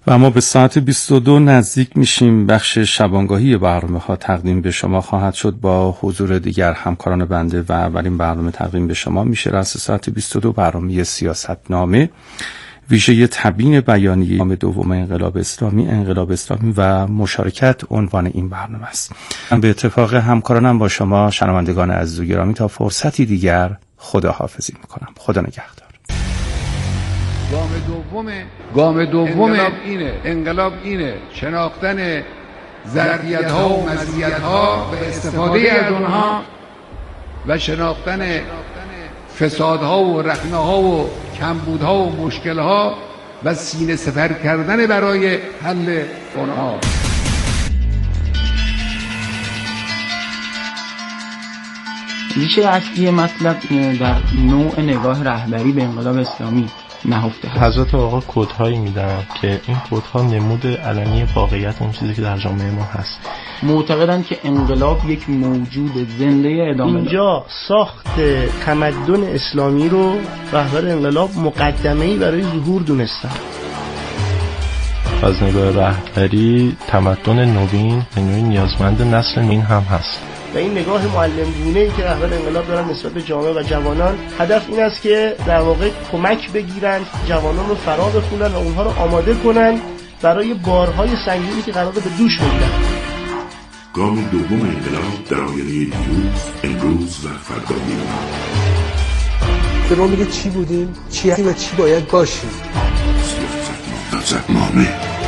و ما به ساعت 22 نزدیک میشیم. بخش شبانگاهی برنامه‌ها تقدیم به شما خواهد شد با حضور دیگر همکاران بنده و اولین برنامه تقدیم به شما میشه رأس ساعت 22 برنامه سیاستنامه ویژه تبیین بیانیه نام دوم انقلاب اسلامی و مشارکت عنوان این برنامه است. من به اتفاق همکارانم با شما شنوندگان عزیز و گرامی تا فرصتی دیگر خداحافظی میکنم. خدا نگهدار. گام دوم انقلاب اینه شناختن ظرفیت‌ها و مزیت‌ها و استفاده از اونها و شناختن فسادها و رخنه‌ها و کمبودها و مشکل‌ها و سینه سپر کردن برای حل اونها. ریشه اصلی مطلب در نوع نگاه رهبری به انقلاب اسلامی نهفته هست. حضرت آقا کدهایی میدن که این کدها نمود علنی واقعیت اون چیزی که در جامعه ما هست. معتقدن که انقلاب یک موجود زنده ادامه داره. اینجا ساخت تمدن اسلامی رو رهبر انقلاب مقدمه‌ای برای ظهور دونستن. از نگاه رهبری تمدن نوین نوعی نیازمند نسل نوین هم هست. و این نگاه معلم‌گونه‌ای که رهبر انقلاب دارن نسبت به جامعه و جوانان، هدف این است که در واقع کمک بگیرن، جوانان رو فرا بخونن و اونها رو آماده کنن برای بارهای سنگینی که قراره به دوش بگیرن. گام دوم انقلاب در آینده دیروز، امروز و فردا می‌ماند. به ما میگه چی بودیم، چی هستیم و چی باید باشیم. سیاستنامه.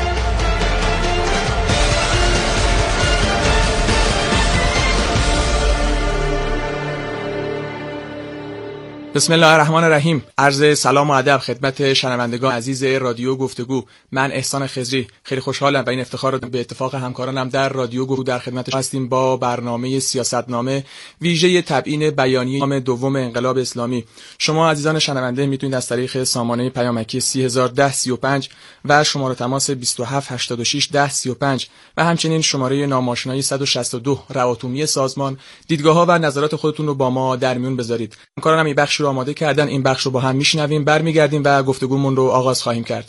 بسم الله الرحمن الرحیم. عرض سلام و ادب خدمت شنوندگان عزیز رادیو گفتگو. من احسان خضری خیلی خوشحالم و این افتخار رو به اتفاق همکارانم در رادیو گفتگو در خدمت هستیم با برنامه سیاستنامه ویژه تبیین بیانیه نام دوم انقلاب اسلامی. شما عزیزان شنونده میتونید از طریق سامانه پیامکی 30105 و شماره تماس 27861035 و همچنین شماره ناماشنایی 162 رعاتومی سازمان دیدگاه‌ها و نظرات خودتون رو با ما در میون بذارید. همکارانم این بخش رو آماده کردن. این بخش رو با هم میشنویم، برمیگردیم و گفتگومون رو آغاز خواهیم کرد.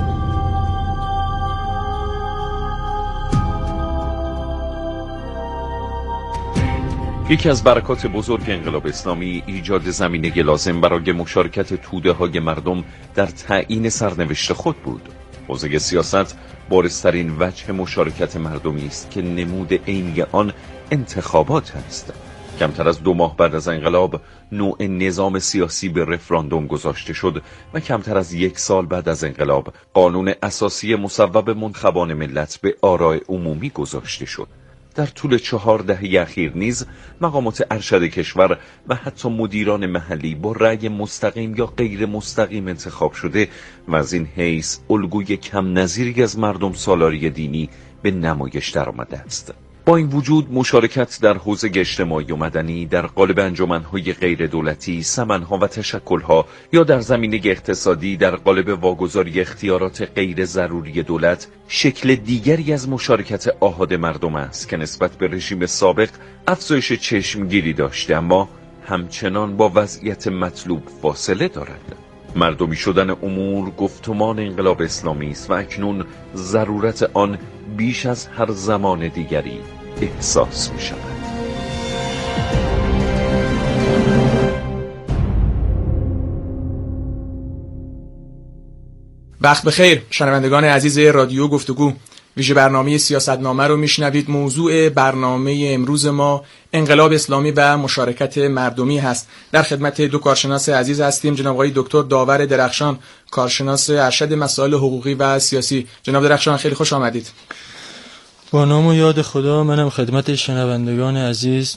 یکی از برکات بزرگ انقلاب اسلامی ایجاد زمینه لازم برای مشارکت توده‌های مردم در تعیین سرنوشت خود بود. حوزه سیاست بارزترین وجه مشارکت مردمی است که نمود عینی آن انتخابات است. کمتر از 2 ماه بعد از انقلاب نوع نظام سیاسی به رفراندوم گذاشته شد و کمتر از 1 سال بعد از انقلاب قانون اساسی مصوب منتخبان ملت به آراء عمومی گذاشته شد. در طول 4 دهه اخیر نیز مقامات ارشد کشور و حتی مدیران محلی با رأی مستقیم یا غیر مستقیم انتخاب شده و از این حیث الگوی کم نظیری از مردم سالاری دینی به نمایش درآمده است. با این وجود مشارکت در حوزه اجتماعی و مدنی در قالب انجمن‌های غیر دولتی، سمن‌ها و تشکل‌ها یا در زمینه اقتصادی در قالب واگذاری اختیارات غیر ضروری دولت شکل دیگری از مشارکت آحاد مردم است که نسبت به رژیم سابق افزایش چشمگیری داشته اما همچنان با وضعیت مطلوب فاصله دارد. مردمی شدن امور گفتمان انقلاب اسلامی است و اکنون ضرورت آن بیش از هر زمان دیگری احساس می شود. وقت بخیر شنوندگان عزیز رادیو گفتگو. ویژه برنامه سیاستنامه رو میشنوید. موضوع برنامه امروز ما انقلاب اسلامی و مشارکت مردمی هست. در خدمت 2 کارشناس عزیز هستیم. جناب آقای دکتر داور درخشان، کارشناس ارشد مسائل حقوقی و سیاسی. جناب درخشان خیلی خوش آمدید. با نام و یاد خدا منم خدمت شنوندگان عزیز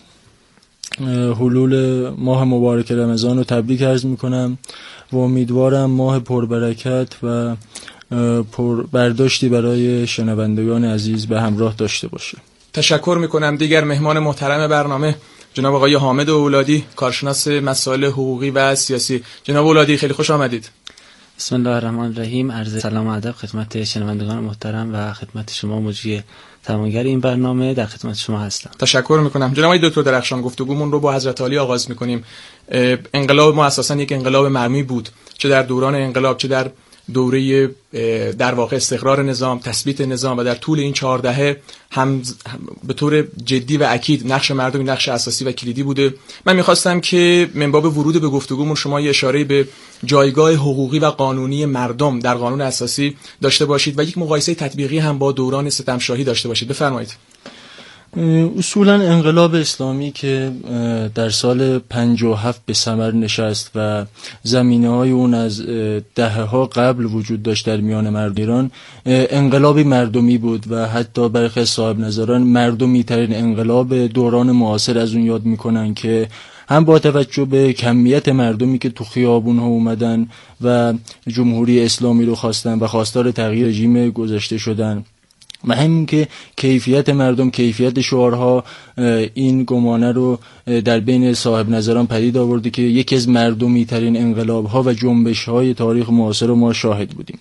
حلول ماه مبارک رمضان رو تبریک عرض میکنم و امیدوارم ماه پربرکت و برداشتی برای شنوندگان عزیز به همراه داشته باشه. تشکر میکنم. دیگر مهمان محترم برنامه جناب آقای حامد اولادی، کارشناس مسائل حقوقی و سیاسی. جناب اولادی خیلی خوش آمدید. بسم الله الرحمن الرحیم. عرض سلام و ادب خدمت شنوندگان محترم و خدمت شما مجری تمامگر این برنامه. در خدمت شما هستم. تشکر میکنم. جناب آقای دکتر درخشان گفتگومون رو با حضرت علی آغاز میکنیم. انقلاب ما اساسا یک انقلاب مرمی بود، چه در دوران انقلاب چه در دوره در واقع استقرار نظام، تثبیت نظام و در طول این 4 دهه هم به طور جدی و اکید نقش مردم نقش اساسی و کلیدی بوده. من میخواستم که من باب ورود به گفتگومون شما یه اشاره به جایگاه حقوقی و قانونی مردم در قانون اساسی داشته باشید و یک مقایسه تطبیقی هم با دوران ستمشاهی داشته باشید. بفرمایید. اصولا انقلاب اسلامی که در سال 57 به ثمر نشست و زمینه‌های اون از دهه‌ها قبل وجود داشت در میان مردم ایران، انقلابی مردمی بود و حتی برخی از صاحب نظران مردمی ترین انقلاب دوران معاصر از اون یاد میکنن که هم با توجه به کمیت مردمی که تو خیابون‌ها اومدن و جمهوری اسلامی رو خواستن و خواستار تغییر رژیم گذشته شدن و همین که کیفیت مردم، کیفیت شعارها این گمانه رو در بین صاحب نظران پدید آورده که یکی از مردمی ترین انقلاب‌ها و جنبش‌های تاریخ معاصر رو ما شاهد بودیم.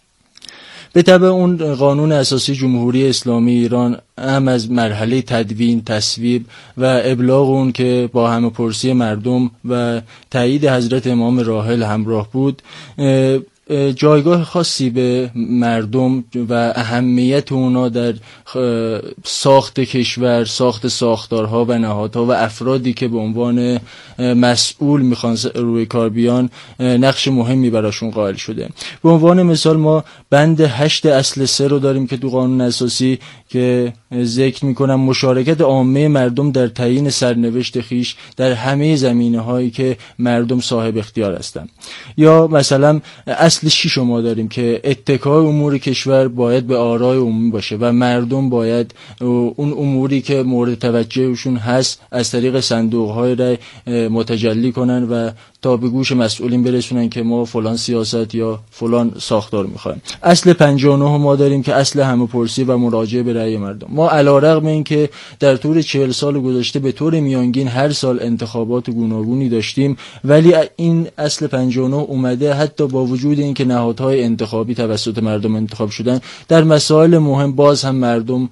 به طبع اون قانون اساسی جمهوری اسلامی ایران هم از مرحله تدوین، تصویب و ابلاغ اون که با همه‌پرسی مردم و تایید حضرت امام راحل همراه بود، جایگاه خاصی به مردم و اهمیت اونا در ساخت کشور، ساخت ساختارها و نهادها و افرادی که به عنوان مسئول میخوان روی کار بیان نقش مهمی براشون قائل شده. به عنوان مثال ما بند 8 اصل 3 رو داریم که تو قانون اساسی که ذکر میکنم مشارکت عامه مردم در تعیین سرنوشت خیش در همه زمینه‌هایی که مردم صاحب اختیار هستند. یا مثلا اصل 6 ما داریم که اتکای امور کشور باید به آرای عمومی باشه و مردم باید اون اموری که مورد توجهشون هست از طریق صندوق‌های رای متجلی کنن و تا به گوش مسئولین برسونن که ما فلان سیاست یا فلان ساختار میخوایم. اصل 59 ما داریم که اصل همه‌پرسی و مراجعه به رأی مردم. ما علیرغم اینکه در طول 40 سال گذشته به طور میانگین هر سال انتخابات گوناگونی داشتیم، ولی این اصل 59 اومده حتی با وجود اینکه نهادهای انتخابی توسط مردم انتخاب شدن، در مسائل مهم باز هم مردم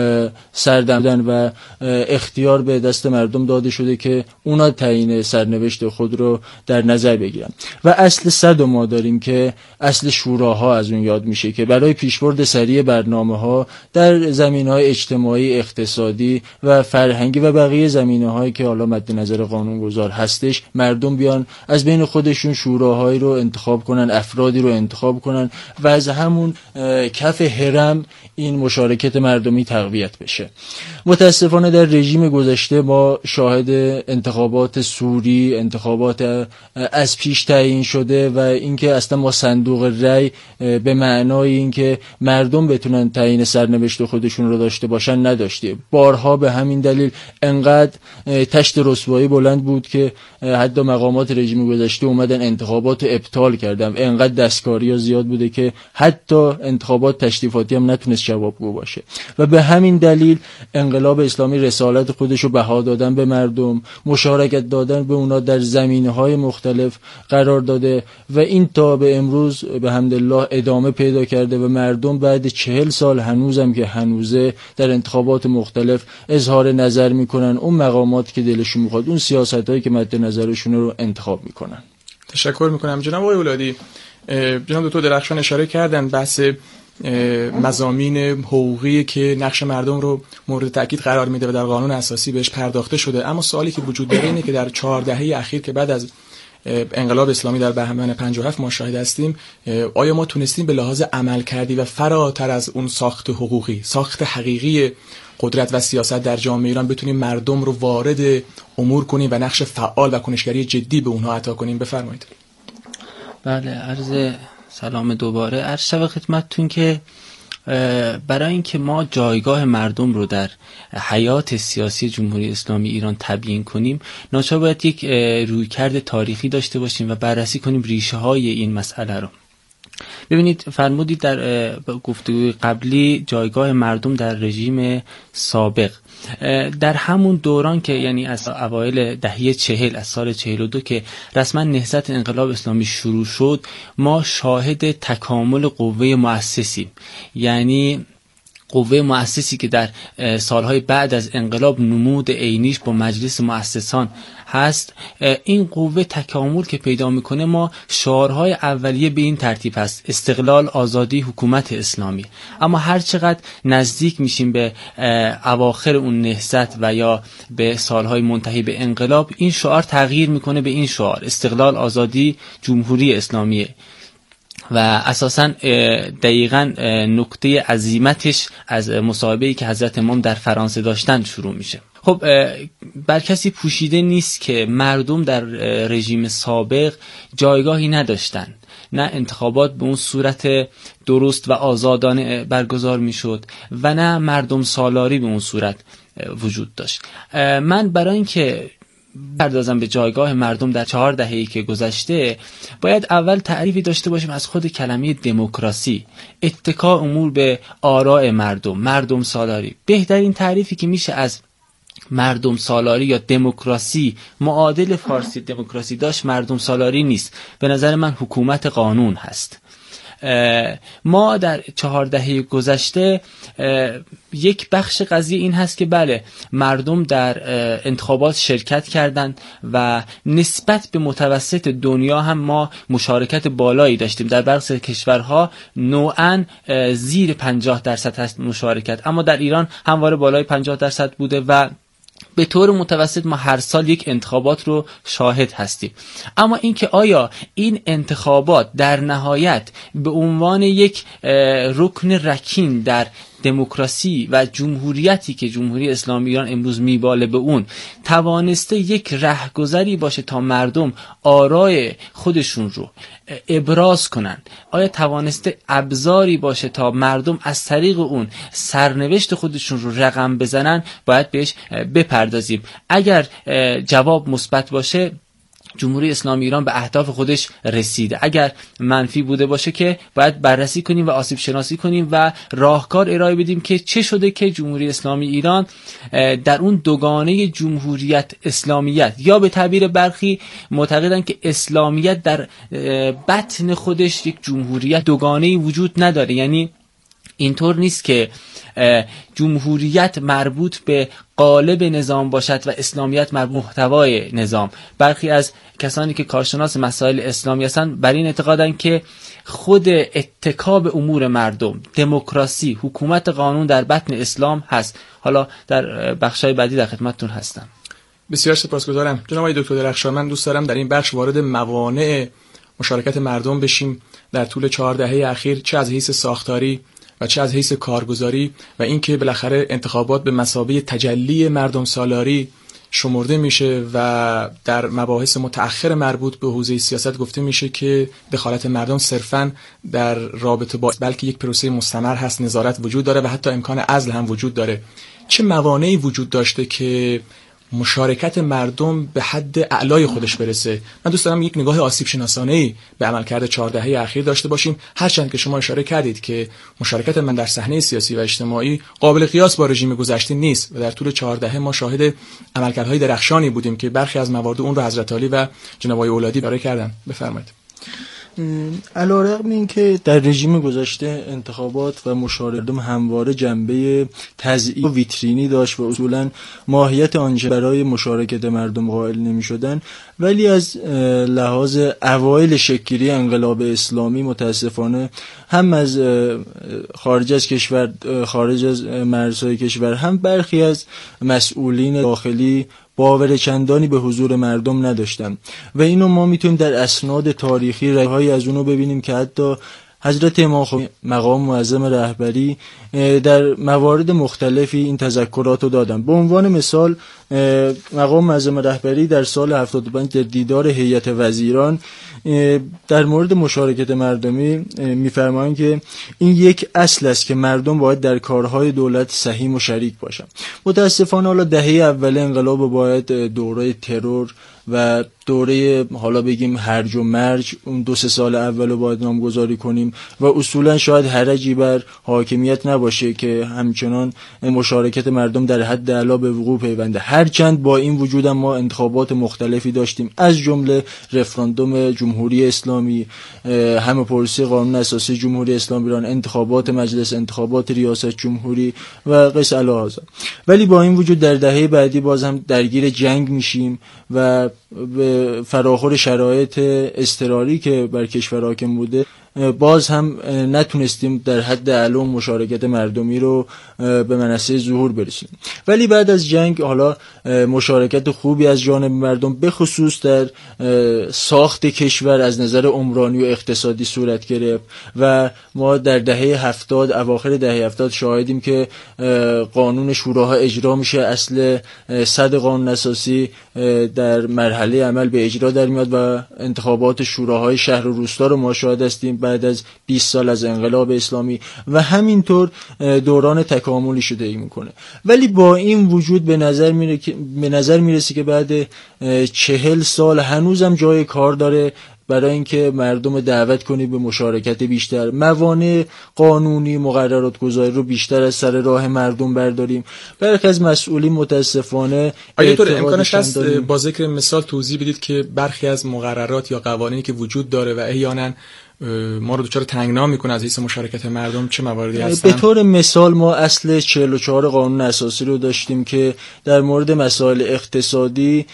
سردمدن و اختیار به دست مردم داده شده که اونا تعیین سرنوشت خود رو در نظر بگیرن. و اصل 100 ما داریم که اصل شوراها از اون یاد میشه که برای پیشبرد سریع برنامه‌ها در زمینه‌های اجتماعی، اقتصادی و فرهنگی و بقیه زمینه‌هایی که حالا مد نظر قانونگذار هستش، مردم بیان از بین خودشون شوراهایی رو انتخاب کنن، افرادی رو انتخاب کنن و از همون کف هرم این مشارکت مردمی تقویت بشه. متاسفانه در رژیم گذشته ما شاهد انتخابات سوری، انتخابات از پیش تعیین شده و اینکه اصلا ما صندوق رای به معنای اینکه مردم بتونن تعیین سرنوشت خودشون رو داشته باشن نداشته. بارها به همین دلیل انقدر تشت رسوایی بلند بود که حتی مقامات رژیم گذشته اومدن انتخابات ابطال کردن. انقدر دستکاری‌ها زیاد بوده که حتی انتخابات تشریفاتی هم نتونست جوابگو باشه و به همین دلیل انقلاب اسلامی رسالت خودش رو بها دادن به مردم، مشارکت دادن به اونا در زمینه‌های مختلف قرار داده و این تا به امروز به حمدالله ادامه پیدا کرده و مردم بعد 40 سال هنوزم که هنوزه در انتخابات مختلف اظهار نظر میکنن، اون مقامات که دلشون میخواد، اون سیاستایی که مد نظرشون رو انتخاب میکنن. تشکر میکنم. جناب آقای اولادی، جناب دکتر درخشان اشاره کردن بحث مضامین حقوقی که نقش مردم رو مورد تاکید قرار میده و در قانون اساسی بهش پرداخته شده، اما سوالی که وجود داره اینه که در 4 دهه اخیر که بعد از انقلاب اسلامی در بهمن 57 ما شاهد هستیم، آیا ما تونستیم به لحاظ عملکردی و فراتر از اون ساخت حقوقی، ساخت حقیقی قدرت و سیاست در جامعه ایران بتونیم مردم رو وارد امور کنیم و نقش فعال و کنشگری جدی به اونها عطا کنیم؟ بفرمایید. بله، عرض سلام دوباره. عرض شود خدمتتون که برای اینکه ما جایگاه مردم رو در حیات سیاسی جمهوری اسلامی ایران تبیین کنیم، ناچار باید یک رویکرد تاریخی داشته باشیم و بررسی کنیم ریشه های این مسئله رو. ببینید، فرمودید در گفتگوی قبلی جایگاه مردم در رژیم سابق، در همون دوران که یعنی از اوایل دهه 40 از سال 42 که رسما نهضت انقلاب اسلامی شروع شد، ما شاهد تکامل قوه مؤسسیم. یعنی قوه مؤسسی که در سالهای بعد از انقلاب نمود عینیش با مجلس مؤسسان هست، این قوه تکامل که پیدا میکنه، ما شعارهای اولیه به این ترتیب هست: استقلال، آزادی، حکومت اسلامی. اما هر چقدر نزدیک میشیم به اواخر اون نهضت و یا به سالهای منتهی به انقلاب، این شعار تغییر میکنه به این شعار: استقلال، آزادی، جمهوری اسلامیه. و اساساً دقیقاً نقطه عزیمتش از مصاحبه‌ای که حضرت امام در فرانسه داشتن شروع میشه. خب بر کسی پوشیده نیست که مردم در رژیم سابق جایگاهی نداشتند. نه انتخابات به اون صورت درست و آزادانه برگزار میشد و نه مردم سالاری به اون صورت وجود داشت. من برای اینکه پردازم به جایگاه مردم در 4 دهه‌ای که گذشته، باید اول تعریفی داشته باشیم از خود کلمه دموکراسی، اتکا امور به آراء مردم سالاری. بهترین تعریفی که میشه از مردم سالاری یا دموکراسی، معادل فارسی دموکراسی داشت، مردم سالاری نیست. به نظر من حکومت قانون هست. ما در 4 دهه گذشته یک بخش قضیه این هست که بله، مردم در انتخابات شرکت کردند و نسبت به متوسط دنیا هم ما مشارکت بالایی داشتیم. در برخی کشورها نوعاً زیر 50% هست مشارکت، اما در ایران همواره بالای 50% بوده و به طور متوسط ما هر سال یک انتخابات رو شاهد هستیم. اما اینکه آیا این انتخابات در نهایت به عنوان یک رکن رکین در دموکراسی و جمهوریتی که جمهوری اسلامی ایران امروز میباله به اون توانسته یک رهگذری باشه تا مردم آرای خودشون رو ابراز کنن، آیا توانسته ابزاری باشه تا مردم از طریق اون سرنوشت خودشون رو رقم بزنن، باید بهش بپردازیم. اگر جواب مثبت باشه، جمهوری اسلامی ایران به اهداف خودش رسیده. اگر منفی بوده باشه که باید بررسی کنیم و آسیب شناسی کنیم و راهکار ارائه بدیم که چه شده که جمهوری اسلامی ایران در اون دوگانه جمهوریت اسلامیت، یا به تعبیر برخی معتقدن که اسلامیت در بطن خودش یک جمهوریت دوگانه‌ای وجود نداره. یعنی اینطور نیست که جمهوریت مربوط به قالب نظام باشد و اسلامیت مربوط به محتوای نظام. برخی از کسانی که کارشناس مسائل اسلامی هستند بر این اعتقادند که خود اتکا به امور مردم، دموکراسی، حکومت قانون در بطن اسلام هست. حالا در بخشای بعدی در خدمتتون هستم. بسیار سپاسگزارم جناب آقای دکتر درخشان. من دوست دارم در این بخش وارد موانع مشارکت مردم بشیم در طول 4 دهه اخیر، چه از حیث ساختاری و چه از حیث کارگزاری، و اینکه بالاخره انتخابات به مثابه تجلی مردم سالاری شمرده میشه و در مباحث متأخر مربوط به حوزه سیاست گفته میشه که دخالت مردم صرفاً در رابطه با بلکه یک پروسه مستمر هست، نظارت وجود داره و حتی امکان عزل هم وجود داره. چه موانعی وجود داشته که مشارکت مردم به حد اعلای خودش برسه؟ من دوست دارم یک نگاه آسیب شناسانه‌ای به عملکرد 4 دهه اخیر داشته باشیم، هرچند که شما اشاره کردید که مشارکت من در صحنه سیاسی و اجتماعی قابل قیاس با رژیم گذشته نیست و در طول 4 دهه ما شاهد عملکردهای درخشانی بودیم که برخی از موارد اون رو حضرت علی و جناب آقای اولادی اشاره کردن. بفرمایید. علیرغم اینکه در رژیم گذشته انتخابات و مشارکت همواره جنبه تزیین و ویترینی داشت و اصولا ماهیت آنچه برای مشارکت مردم قائل نمی‌شدند، ولی از لحاظ اوایل شکل‌گیری انقلاب اسلامی متاسفانه هم از خارج از کشور، خارج از مرزهای کشور، هم برخی از مسئولین داخلی باور چندانی به حضور مردم نداشتن و اینو ما میتونیم در اسناد تاریخی رهایی از اونو ببینیم که حتی حضرت امام خمینی مقام معظم رهبری در موارد مختلفی این تذکرات رو دادن. به عنوان مثال مقام معظم رهبری در سال 75 در دیدار هیئت وزیران در مورد مشارکت مردمی میفرمایند که این یک اصل است که مردم باید در کارهای دولت سهیم و شریک باشند. متاسفانه حالا دهه اول انقلاب باید دوره ترور و دوره حالا بگیم هرج و مرج اون 2-3 سال اولو باید نامگذاری کنیم و اصولا شاید حرجی بر حاکمیت نباشه که همچنان مشارکت مردم در حد اعلی به وقوع پیونده. هرچند با این وجود ما انتخابات مختلفی داشتیم، از جمله رفراندوم جمهوری اسلامی، همه پرسی قانون اساسی جمهوری اسلامی ایران، انتخابات مجلس، انتخابات ریاست جمهوری و قیس الهازا. ولی با این وجود در دهه بعدی باز هم درگیر جنگ میشیم و به فراخور شرایط اضطراری که بر کشور حاکم بوده باز هم نتونستیم در حد اعلی مشارکت مردمی رو به منصه ظهور برسیم. ولی بعد از جنگ حالا مشارکت خوبی از جانب مردم به خصوص در ساخت کشور از نظر عمرانی و اقتصادی صورت گرفت و ما در دهه 70، اواخر دهه 70 شاهدیم که قانون شوراها اجرا میشه، اصل 100 قانون اساسی در مرحله عمل به اجرا در میاد و انتخابات شوراهای شهر و روستا رو ما شاهد هستیم بعد از 20 سال از انقلاب اسلامی و همینطور دوران تکاملی شده ای میکنه. ولی با این وجود به نظر میرسه که بعد 40 سال هنوزم جای کار داره برای اینکه مردم دعوت کنی به مشارکت بیشتر، موانع قانونی مقررات گذاری رو بیشتر از سر راه مردم برداریم. برخی از مسئولین متاسفانه آیا امکانش هست با ذکر مثال توضیح بدید که برخی از مقررات یا قوانینی که وجود داره و احیانا ما رو دچار تنگنا میکنه از حیث مشارکت مردم چه مواردی هستن؟ به طور مثال ما اصل 44 قانون اساسی رو داشتیم که در مورد مسائل اقتصادی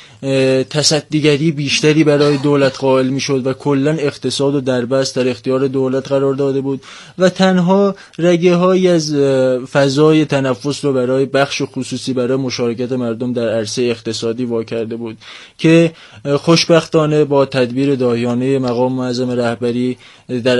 تصدیگری بیشتری برای دولت قائل میشد و کلا اقتصاد و دربست در اختیار دولت قرار داده بود و تنها رگه هایی از فضای تنفس رو برای بخش خصوصی برای مشارکت مردم در عرصه اقتصادی وا کرده بود که خوشبختانه با تدبیر داهیانه مقام معظم رهبری در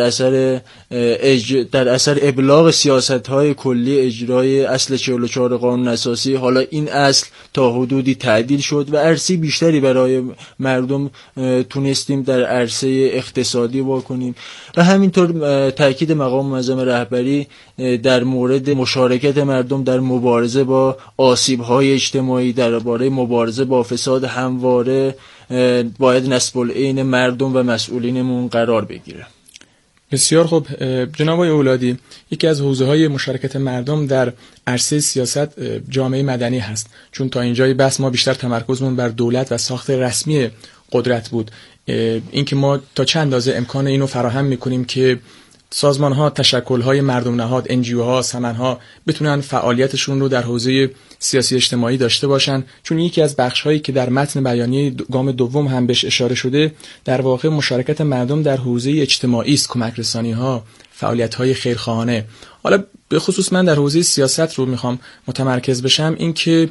اثر ابلاغ سیاست‌های کلی اجرای اصل 44 قانون اساسی حالا این اصل تا حدودی تعدیل شد و عرصه بیشتری برای مردم تونستیم در عرصه اقتصادی واکنیم و همینطور تاکید مقام معظم رهبری در مورد مشارکت مردم در مبارزه با آسیب‌های اجتماعی، درباره مبارزه با فساد همواره باید نصب العین مردم و مسئولینمون قرار بگیره. بسیار خوب جناب آقای اولادی، یکی از حوزه‌های مشارکت مردم در عرصه سیاست جامعه مدنی هست، چون تا اینجای بحث ما بیشتر تمرکزمون بر دولت و ساخت رسمی قدرت بود. اینکه ما تا چند اندازه امکان اینو فراهم می‌کنیم که سازمان‌ها، تشکل‌های مردم نهاد، NGO‌ها، سمن‌ها بتونن فعالیتشون رو در حوزه سیاسی اجتماعی داشته باشن، چون یکی از بخش‌هایی که در متن بیانیه گام دوم هم بهش اشاره شده در واقع مشارکت مردم در حوزه اجتماعی است، کمک رسانی‌ها، فعالیت‌های خیرخواهانه. حالا به خصوص من در حوزه سیاست رو میخوام متمرکز بشم، این که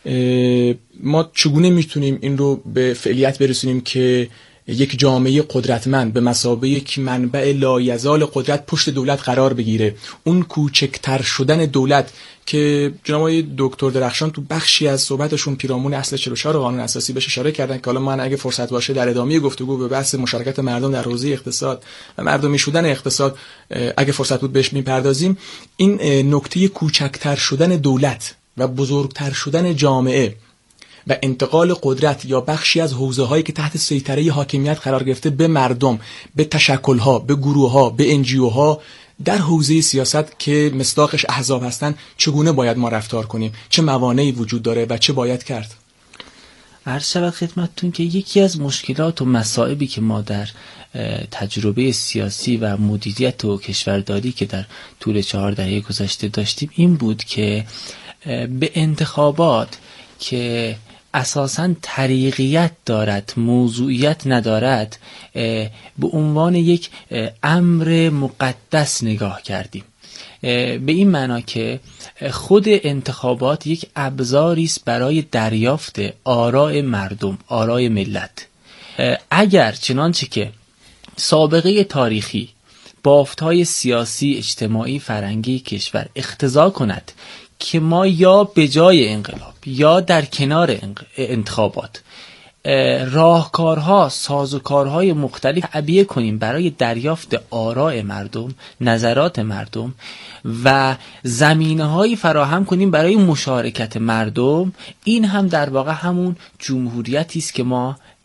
ما چگونه میتونیم این رو به فعلیت برسونیم که یک جامعه قدرتمند به مثابه یک منبع لایزال قدرت پشت دولت قرار بگیره. اون کوچکتر شدن دولت که جناب آقای دکتر درخشان تو بخشی از صحبتشون پیرامون اصل 44 قانون اساسی بهش اشاره کردن که حالا من اگه فرصت باشه در ادامه گفتگو به بحث مشارکت مردم در حوزه اقتصاد و مردمی شدن اقتصاد اگه فرصت بود بهش میپردازیم. این نکته کوچکتر شدن دولت و بزرگتر شدن جامعه و انتقال قدرت یا بخشی از حوزه‌هایی که تحت سیطره حاکمیت قرار گرفته به مردم، به تشکل‌ها، به گروه‌ها، به NGO‌ها در حوزه سیاست که مصداقش احزاب هستن، چگونه باید ما رفتار کنیم؟ چه موانعی وجود داره و چه باید کرد؟ عرض شود خدمتتون که یکی از مشکلات و مصائبی که ما در تجربه سیاسی و مدیریت و کشورداری که در طول 4 دهه گذشته داشتیم این بود که به انتخابات که اساساً طریقیت دارد، موضوعیت ندارد، به عنوان یک امر مقدس نگاه کردیم. به این معنا که خود انتخابات یک ابزاری است برای دریافت آراء مردم، آراء ملت. اگر چنانچه که سابقه تاریخی، بافت‌های سیاسی، اجتماعی، فرهنگی کشور اقتضا کند که ما یا به جای انقلاب یا در کنار انتخابات راهکارها، سازوکارهای مختلف تعبیه کنیم برای دریافت آراء مردم، نظرات مردم و زمینه‌هایی فراهم کنیم برای مشارکت مردم، این هم در واقع همون جمهوریتی است که ما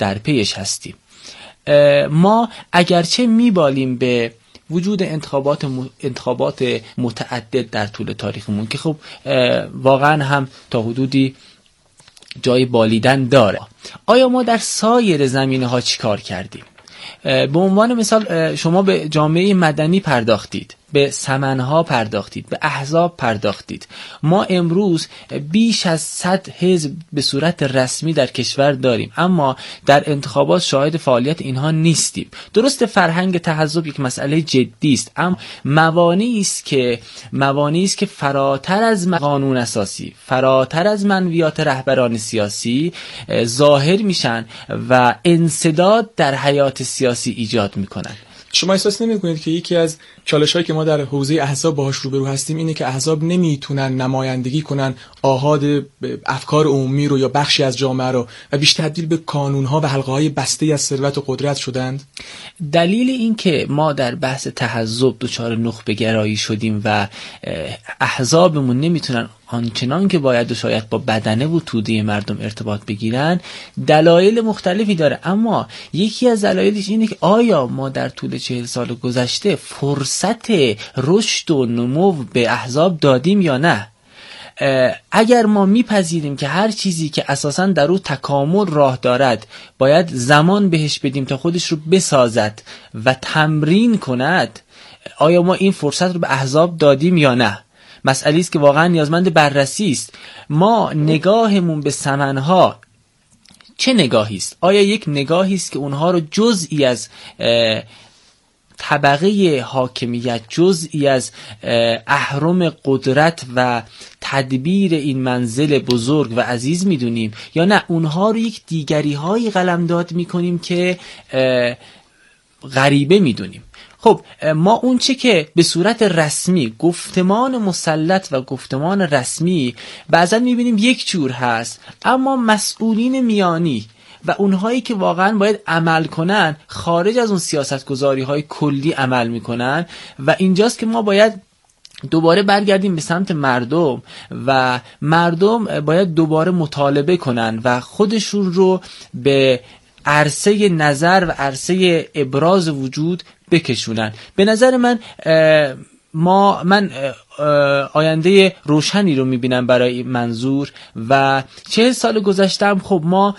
در پیش هستیم. ما اگرچه میبالیم به وجود انتخابات متعدد در طول تاریخمون که خب واقعا هم تا حدودی جای بالیدن داره، آیا ما در سایر زمینه ها چی کار کردیم؟ به عنوان مثال شما به جامعه مدنی پرداختید، به سمنها پرداختید، به احزاب پرداختید. ما امروز بیش از 100 حزب به صورت رسمی در کشور داریم، اما در انتخابات شاهد فعالیت اینها نیستیم. درست فرهنگ تحزب یک مسئله جدی است، اما موانعی است که فراتر از قانون اساسی، فراتر از منویات رهبران سیاسی ظاهر میشن و انسداد در حیات سیاسی ایجاد میکنن. شما احساس نمی‌کنید که یکی از چالش‌هایی که ما در حوزه احزاب باهاش روبرو هستیم اینه که احزاب نمیتونن نمایندگی کنن آحاد افکار عمومی رو یا بخشی از جامعه رو و بیشتر تبدیل به کانون‌ها و حلقه‌های بسته از ثروت و قدرت شدند؟ دلیل این که ما در بحث تحزب دچار نخبه گرایی شدیم و احزابمون نمیتونن آنچنان که باید و شاید با بدنه و توده مردم ارتباط بگیرن، دلایل مختلفی داره. اما یکی از دلایلش اینه که آیا ما در طول 40 سال گذشته فرصت رشد و نمو به احزاب دادیم یا نه؟ اگر ما میپذیریم که هر چیزی که اساساً در او تکامل راه دارد باید زمان بهش بدیم تا خودش رو بسازد و تمرین کند، آیا ما این فرصت رو به احزاب دادیم یا نه؟ مسئله است که واقعا نیازمند بررسی است. ما نگاهمون به سمنها چه نگاهی است؟ آیا یک نگاهی است که اونها رو جزئی از طبقه حاکمیت، جزئی از اهرم قدرت و تدبیر این منزل بزرگ و عزیز میدونیم، یا نه اونها رو یک دیگری هایی قلمداد میکنیم که غریبه میدونیم؟ خب ما اون چه که به صورت رسمی گفتمان مسلط و گفتمان رسمی بعضا میبینیم یک جور هست، اما مسئولین میانی و اونهایی که واقعا باید عمل کنن خارج از اون سیاستگذاری های کلی عمل میکنن و اینجاست که ما باید دوباره برگردیم به سمت مردم و مردم باید دوباره مطالبه کنن و خودشون رو به عرصه نظر و عرصه ابراز وجود بکشونن. به نظر من من آینده روشنی رو میبینم برای منظور و 40 سال گذشته هم خب ما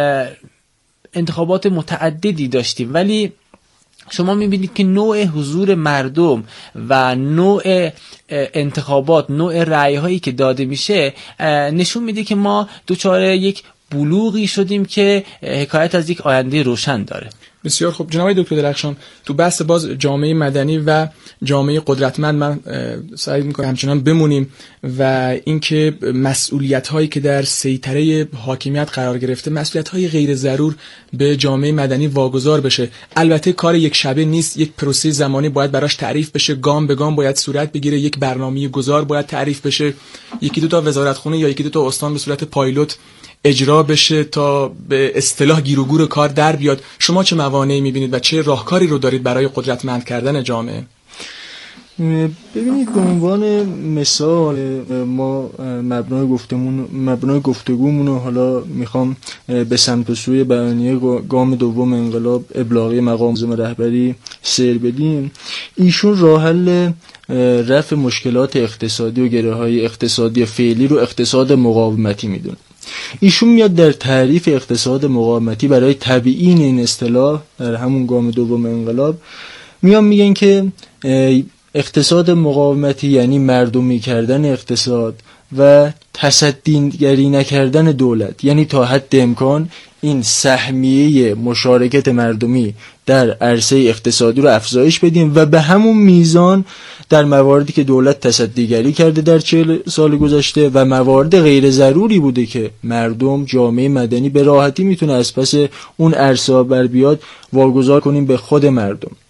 انتخابات متعددی داشتیم، ولی شما میبینید که نوع حضور مردم و نوع انتخابات، نوع رأی هایی که داده میشه نشون میده که ما دچار یک بلوغی شدیم که حکایت از یک آینده روشن داره. بسیار خوب جناب دکتر درخشان، تو بحث باز جامعه مدنی و جامعه قدرتمند من سعی می‌کنم همچنان بمونیم و اینکه مسئولیت‌هایی که در سیطره حاکمیت قرار گرفته، مسئولیت‌های غیر ضرور به جامعه مدنی واگذار بشه. البته کار یک شبه نیست، یک پروسه زمانی باید براش تعریف بشه، گام به گام باید صورت بگیره، یک برنامه گذار باید تعریف بشه، یکی دو تا وزارتخونه یا یکی دو تا استان به صورت پایلوت اجرا بشه تا به اصطلاح گیر و گور کار در بیاد. شما چه موانعی می‌بینید و چه راهکاری رو دارید برای قدرتمند کردن جامعه؟ ببینید، به عنوان مثال ما مبنای گفتگومون رو حالا میخوام به سمت و سوی بیانیه گام دوم انقلاب ابلاغی مقام رهبری سیر بدیم. ایشون راه حل رفع مشکلات اقتصادی و گره‌های اقتصادی فعلی رو اقتصاد مقاومتی میدونه. ایشون میاد در تعریف اقتصاد مقاومتی برای تبیین این اصطلاح در همون گام دوم انقلاب میگن که اقتصاد مقاومتی یعنی مردمی کردن اقتصاد و تصدیگری نکردن دولت، یعنی تا حد امکان این سهمیه مشارکت مردمی در عرصه اقتصادی رو افزایش بدیم و به همون میزان در مواردی که دولت تصدیگری کرده در 40 سال گذشته و موارد غیر ضروری بوده که مردم، جامعه مدنی به راحتی میتونه از پس اون عرصه بر بیاد، واگذار کنیم به خود مردم.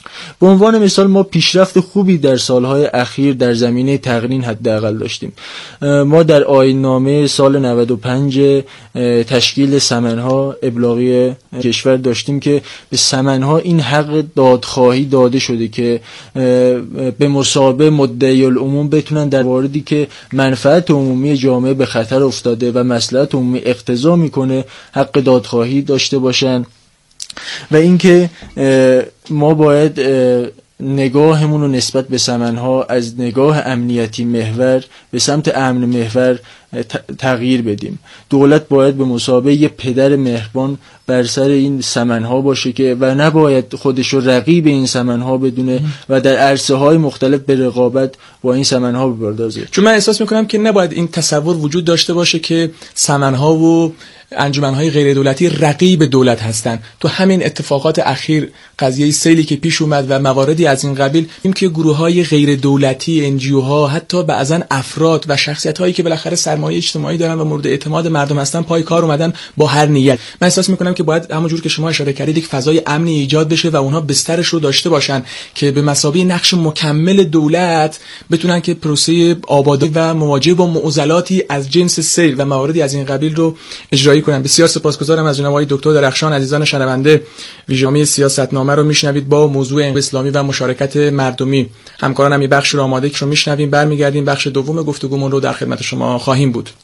به عنوان مثال ما پیشرفت خوبی در سالهای اخیر در زمینه تقنین حداقل داشتیم. ما در آیین‌نامه سال 95 تشکیل سمنها ابلاغی کشور داشتیم که به سمنها این حق دادخواهی داده شده که به مثابه مدعی العموم بتونن در موردی که منفعت عمومی جامعه به خطر افتاده و مصلحت عمومی اقتضا میکنه حق دادخواهی داشته باشن. و اینکه ما باید نگاهمون رو نسبت به سمنها از نگاه امنیتی محور به سمت امن محور تغییر بدیم. دولت باید به مثابه یه پدر مهربان بر سر این سمنها باشه که و نباید خودش رو رقیب این سمنها بدونه و در عرصه های مختلف به رقابت با این سمنها بپردازه. چون من احساس میکنم که نباید این تصور وجود داشته باشه که سمنها و انجمنهای غیر دولتی رقیب دولت هستند. تو همین اتفاقات اخیر قضیه سیلی که پیش اومد و مواردی از این قبیل، این که گروه‌های غیر دولتی، انجیوها، حتی بعضا افراد و شخصیت‌هایی که بالاخره سرمایه اجتماعی دارن و مورد اعتماد مردم هستن پای کار اومدن با هر نیت. من احساس می‌کنم که باید همونجور که شما اشاره کردید یک فضای امنی ایجاد بشه و اونها بسترش رو داشته باشن که به مثابه نقش مکمل دولت بتونن که پروسه آبادی و مواجهه با معضلاتی از جنس سیل و مواردی از این قبیل رو اجرایی کنم. بسیار سپاسگزارم از جناب آقای دکتر درخشان. عزیزان شنونده، ویژه‌نامه سیاستنامه رو میشنوید با موضوع انقلاب اسلامی و مشارکت مردمی. همکارانم این بخش رو آماده که رو میشنویم. برمیگردیم بخش دوم گفتگومون رو در خدمت شما خواهیم بود.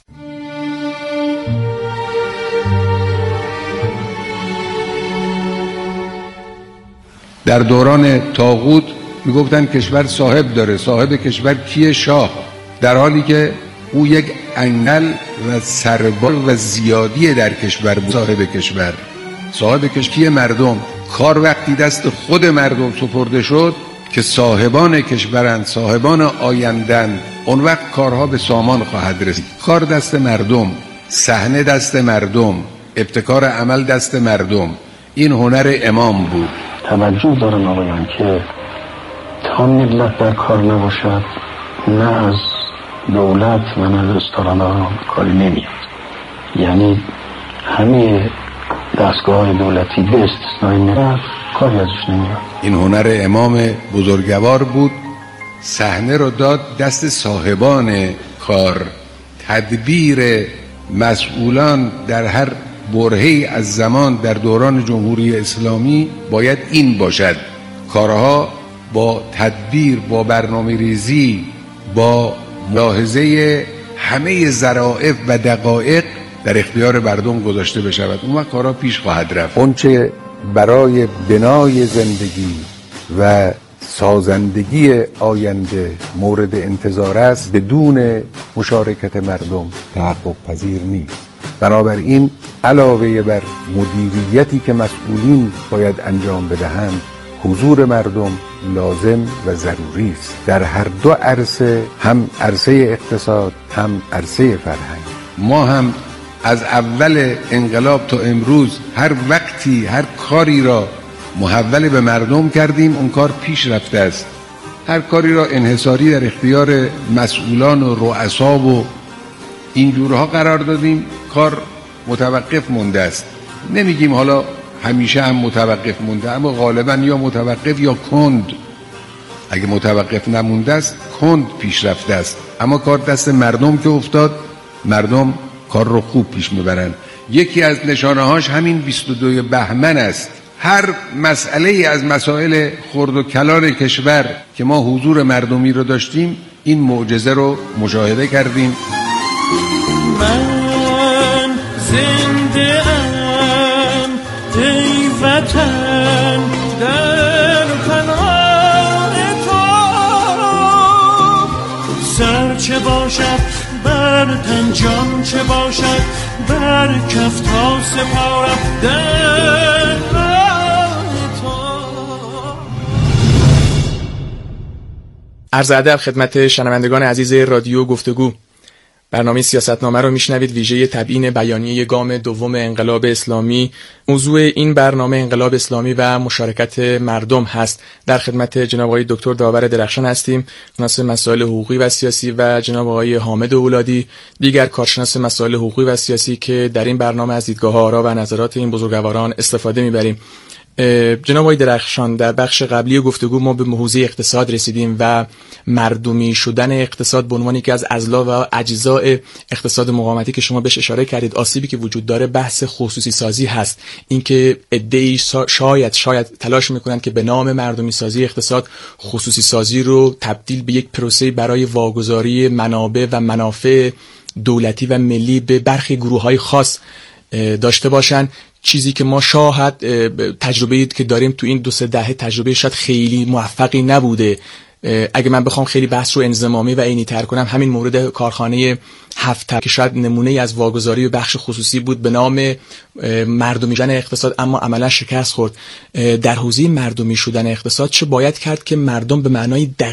در دوران طاغوت میگفتن کشور صاحب داره، صاحب کشور کیه؟ شاه، در حالی که او یک انگل و سربار و زیادی در کشور بود. صاحب کشور مردم. کار وقتی دست خود مردم سپرده شد که صاحبان کشورند، صاحبان آیندن، اون وقت کارها به سامان خواهد رسید. کار دست مردم، صحنه دست مردم، ابتکار عمل دست مردم. این هنر امام بود. توجه دارن آقایان که تا ملت در کار نباشد نه از دولت و نه از استرالان کاری نمیاد. یعنی همه دستگاه دولتی به استثنای ملت کاری ازش نمیاد. این هنر امام بزرگوار بود. صحنه رو داد دست صاحبان کار. تدبیر مسئولان در هر برهه‌ای از زمان در دوران جمهوری اسلامی باید این باشد: کارها با تدبیر، با برنامه ریزی، با ملاحظه همه ظرافت و دقایق در اختیار مردم گذاشته بشود. اون وقت کارها پیش خواهد رفت. اونچه برای بنای زندگی و سازندگی آینده مورد انتظار است بدون مشارکت مردم تحقق پذیر نیست. بنابراین علاوه بر مدیریتی که مسئولین باید انجام بدهند، حضور مردم لازم و ضروری است در هر دو عرصه، هم عرصه اقتصاد هم عرصه فرهنگ. ما هم از اول انقلاب تا امروز هر وقتی هر کاری را محول به مردم کردیم اون کار پیش رفته است. هر کاری را انحصاری در اختیار مسئولان و رؤسا و اینجورها قرار دادیم، کار متوقف مونده است. نمیگیم حالا همیشه هم متوقف مونده، اما غالبا یا متوقف یا کند. اگه متوقف نمونده است کند پیش رفته است. اما کار دست مردم که افتاد، مردم کار رو خوب پیش میبرن. یکی از نشانه‌هاش همین 22 بهمن است. هر مسئله از مسائل خرد و کلان کشور که ما حضور مردمی رو داشتیم، این معجزه رو مشاهده کردیم. من زنده ام ای وطن در پناه تو، سر چه باشد بر تن، جان چه باشد بر کف، تا سپارم در تو. عرض ادب خدمت شنوندگان عزیز رادیو گفتگو. برنامه سیاستنامه رو میشنوید، ویژه تبیین بیانیه گام دوم انقلاب اسلامی. موضوع این برنامه انقلاب اسلامی و مشارکت مردم هست. در خدمت جناب آقای دکتر داور درخشان هستیم، کارشناس مسائل حقوقی و سیاسی، و جناب آقای حامد اولادی، دیگر کارشناس مسائل حقوقی و سیاسی که در این برنامه از دیدگاه آرا و نظرات این بزرگواران استفاده میبریم. جناب آقای درخشان، در بخش قبلی گفتگو ما به حوزه اقتصاد رسیدیم و مردمی شدن اقتصاد به عنوان یکی از اضلاع و اجزاء اقتصاد مقاومتی که شما بهش اشاره کردید، آسیبی که وجود داره بحث خصوصی سازی هست. اینکه عده‌ای شاید تلاش میکنند که به نام مردمی سازی اقتصاد خصوصی سازی رو تبدیل به یک پروسه برای واگذاری منابع و منافع دولتی و ملی به برخی گروه‌های خاص داشته باشن، چیزی که ما شاهد تجربه‌ای که داریم تو این 2-3 دهه تجربه شاید خیلی موفقی نبوده. اگه من بخوام خیلی بحث رو انضمامی و عینی تر کنم، همین مورد کارخانه 7 که شاید نمونه از واگذاری به بخش خصوصی بود به نام مردمی شدن اقتصاد، اما عملا شکست خورد. در حوزه مردمی شدن اقتصاد چه باید کرد که مردم به معنای